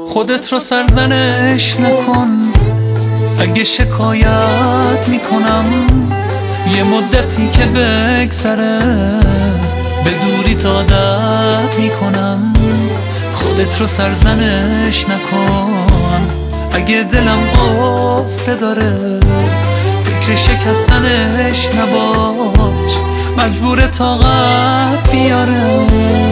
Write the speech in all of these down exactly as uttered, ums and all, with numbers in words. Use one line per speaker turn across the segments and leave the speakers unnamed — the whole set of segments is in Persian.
خودت رو سرزنش نکن، اگه شکایت میکنم یه مدتی که بگذره به دوریت عادت میکنم. خودت رو سرزنش نکن، اگه دلم قصه داره فکر شکستنش نباش، مجبور طاقت بیاره.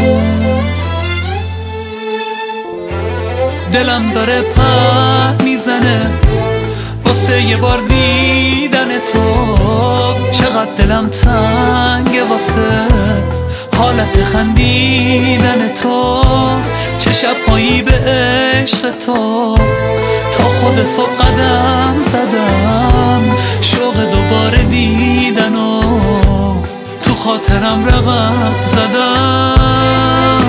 دلم داره پر میزنه واسه یه بار دیدن تو، چقدر دلم تنگه واسه حالت خندیدن تو. چه شب‌هایی به عشق تو تا خود صبح قدم زدم، شوق دوباره دیدن و تو خاطرم رقم زدم.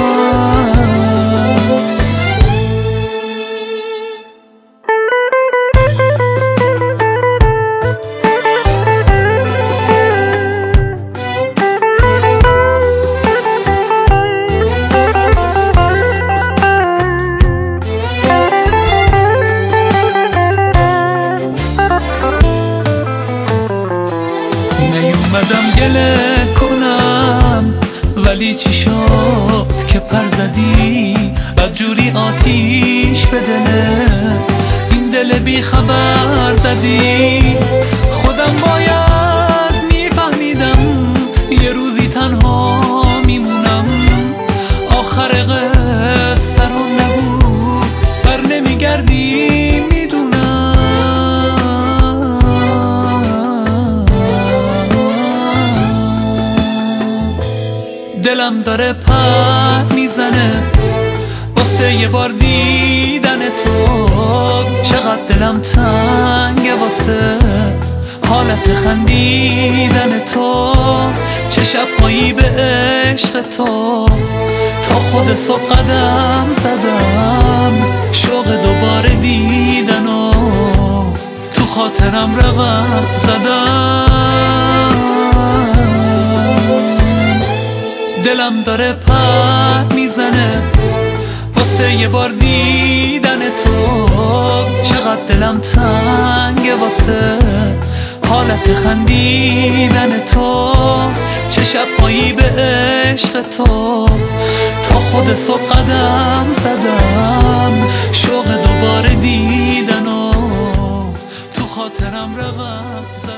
نیومدم گله کنم ولی چی شد که پر زدی، بدجوری آتیش به دله این دل بی خبر زدی. خودم باید میفهمیدم یه روزی تنها میمونم، آخر قصه رو نبود بر نمیگردی. دلم داره پر میزنه واسه یه بار دیدن تو، چقدر دلم تنگه واسه حالت خندیدن تو. چه شب‌هایی به عشق تو تا خود صبح قدم زدم، شوق دوباره دیدن و تو خاطرم رقم زدم. دلم داره پر میزنه واسه یه بار دیدن تو، چقدر دلم تنگه واسه حالت خندیدن تو. چه شب‌هایی به عشق تو تا خود صبح قدم زدم، شوق دوباره دیدن و تو خاطرم رقم زدم.